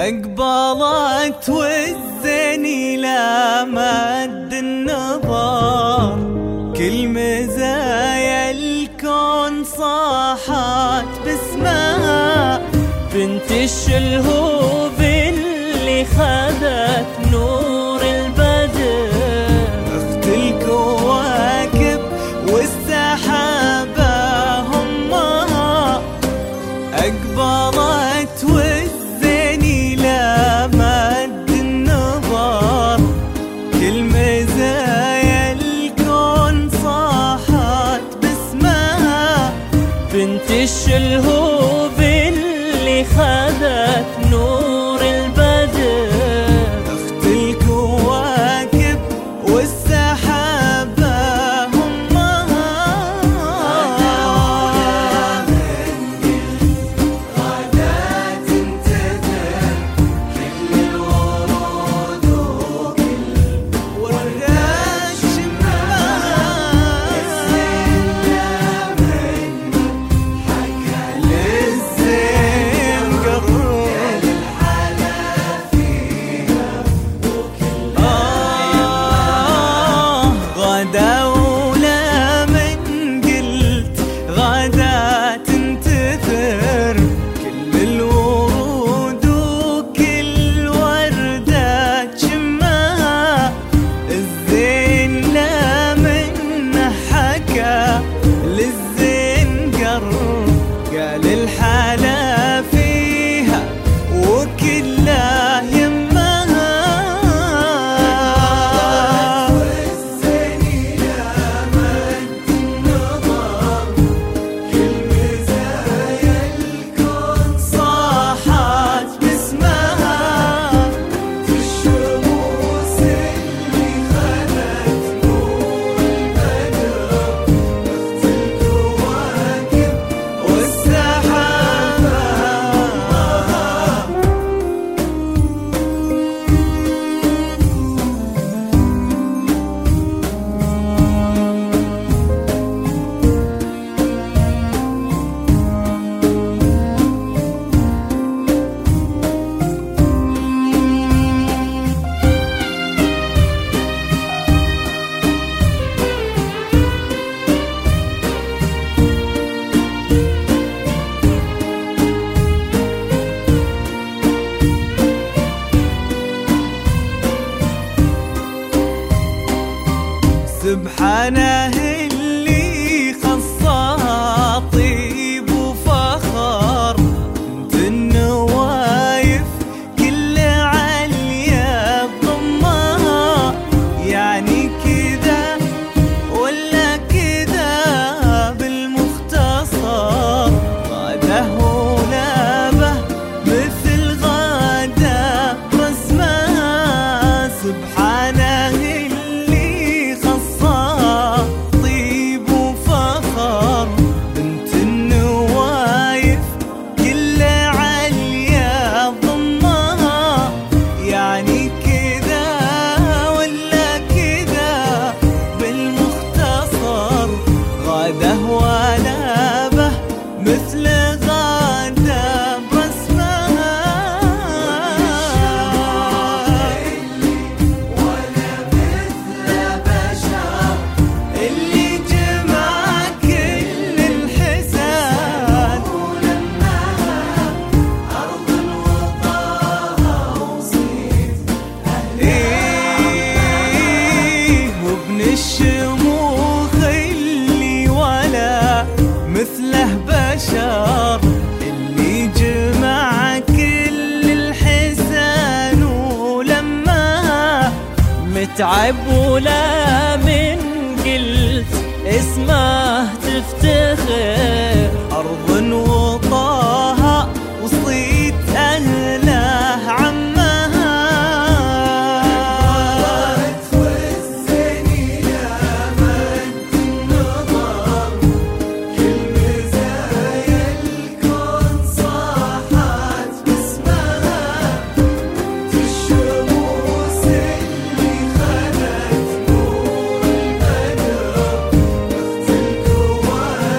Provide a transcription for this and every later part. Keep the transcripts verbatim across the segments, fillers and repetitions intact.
أقبلت والزين إلى مد النظر، كل مزايا الكون صاحت باسمها. بنت الشلهوب اللي خذت نور البدر، أخت الكواكب والسحابة همها. أقبلت والزين إلى مد النظر، كل مزايا الكون صاحت باسمها. بنت الشلهوب اللي خذت نور البدر، أخت الكواكب والسحابة همها. غدا تنتثر كل الورود وكل ورد شمها. الزين من حكى للزين قرر، يا للحلا فيها وكل آه. غدا ولا من قلت غدا تنتثر كل الورود وكل وردة شمها. الزين لا منه حكى للزين قرر، قال الحلا فيها وكلها يمها. والزين إلى مد النظر، كل مزايا الكون صاحت باسمها. في الشموس اللي خلت نور البدر، أخت الكواكب والسحابة. سبحانه اللي خصها طيب وفخر، بنت النوايف كل عليا بضمها. يعني كذا ولا كذا بالمختصر، غاده ولابه مثل غاده رسمها. سبحانه اللي خصها طيب وفخر، بنت النوايف كل عليا ضمها. يعني كذا ولا كذا بالمختصر، غاده ولابه مثل غاده برسمها. ولا مثل بشر اللي جمع كل الحسان، ولمها أرض وطاها وصيت إيه. وابن الشموخ اللي ولا مثله بشر، اللي جمع كل الحسان ولمها. متعب ولا من قلت اسمه تفتخر، أرض وطاها وصيت أهله عمها. والزين إلى مد النظر، كل مزايا الكون صاحت باسمها. في الشموس اللي خلت نور البدر، أخت الكواكب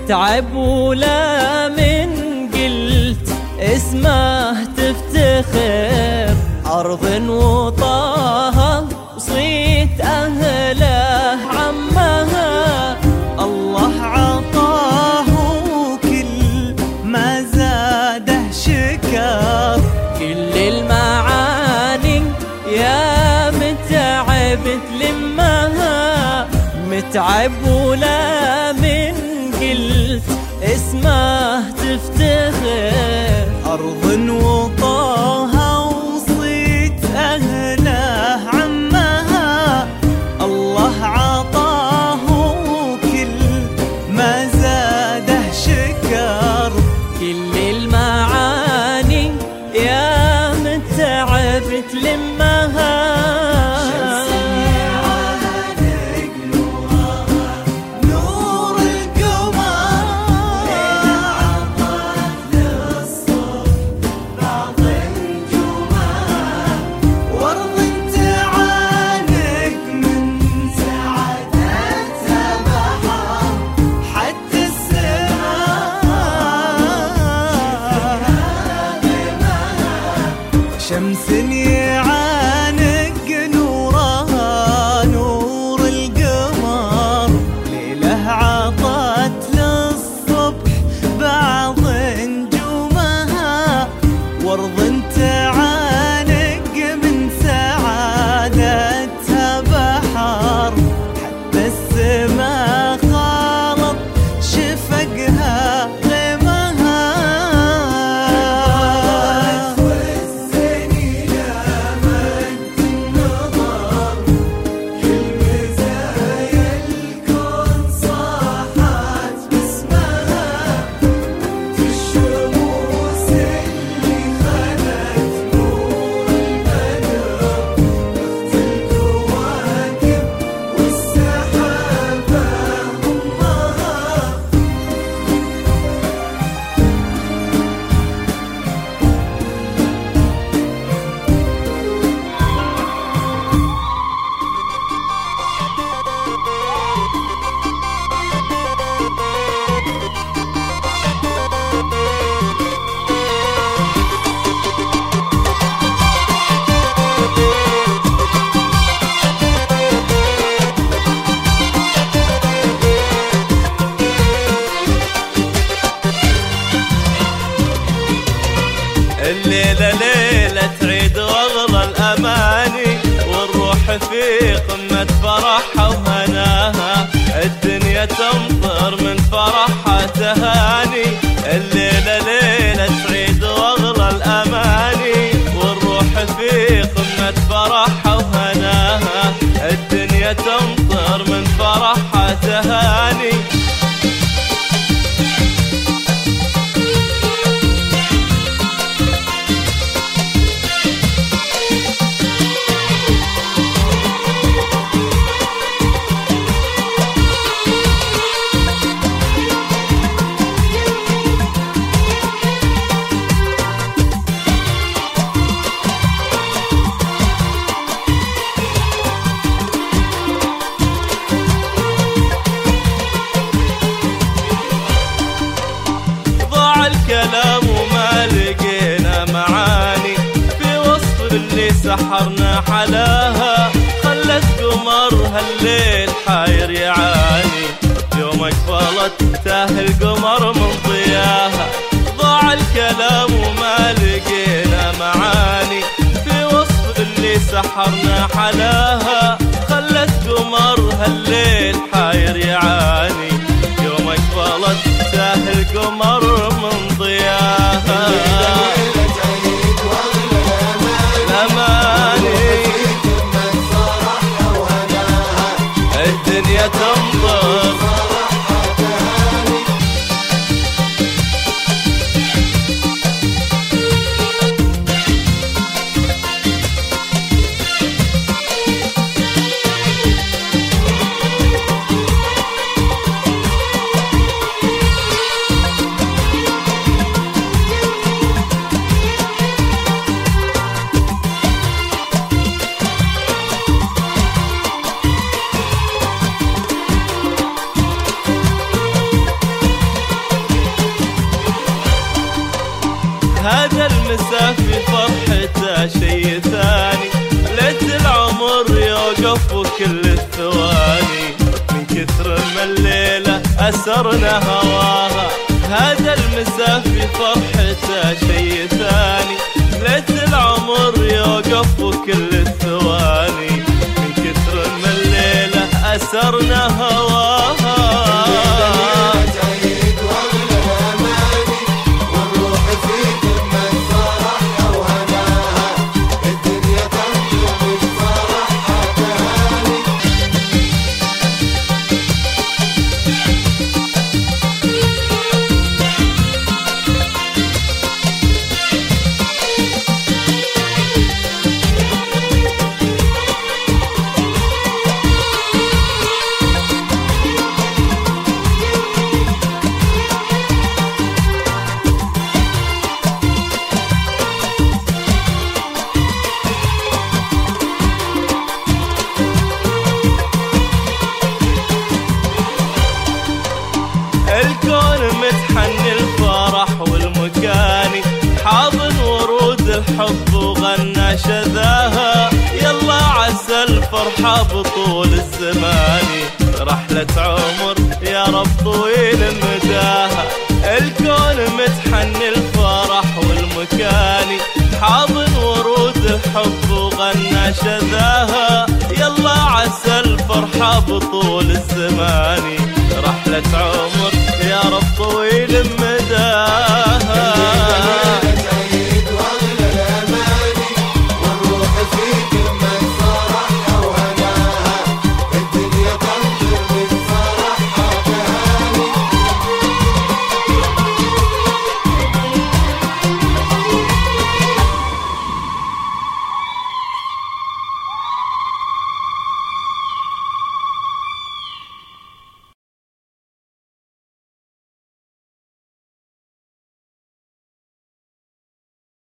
متعب ولا من قلت اسمه تفتخر، أرض وطاها وصيت أهله عمها. الله عطاه وكل ما زاده شكر، كل المعاني يا متعب تلمها. متعب ولا من قلت اسمه تفتخر، أرض وطاها وصيت أهله عمها. الله عطاه وكل ما زاده شكر، كل المعاني يا متعب تلمها. شمس يعانق نورها نور القمر، ليله عطت للصبح بعض نجومها. وارض تعانق من سعادتها بحر، حتى السما خالط شفقها الليلة ليلة عيد واغلى الأماني، والروح في قمة فرحها وهناها. الدنيا تمطر من فرحها تهاني. الليلة ليلة عيد واغلى الأماني، والروح في قمة فرحها وهناها. الدنيا تمطر من فرحها تهاني. الكلام وما لقينا معاني في وصف اللي سحرنا حلاها. خلت قمرها الليل حاير يعاني، يومك فلت تاه القمر من ضياها. ضاع الكلام وما لقينا معاني في وصف اللي سحرنا حلاها. خلت قمرها الليل حاير يعاني، يومك فلت تاه القمر من ضياها. الأماني الدنيا تمطر هذا المساء في فرحته شي ثاني، ليت العمر يوقف وكل الثواني، من كثر ما الليلة أسرنا هواها. هذا المساء في فرحته شي ثاني، ليت العمر يوقف وكل الثواني، من كثر ما الليلة أسرنا هواها. الكون متحني الفرح والمكاني، حاضن ورود الحب وغنى شذاها، يلا عسى الفرحة بطول الزمان، رحلة عمر يا رب طويل مداها. الكون متحني الفرح والمكاني، حاضن ورود الحب وغنى شذاها، يلا عسى الفرحة بطول الزمان، رحلة عمر يا رب طويل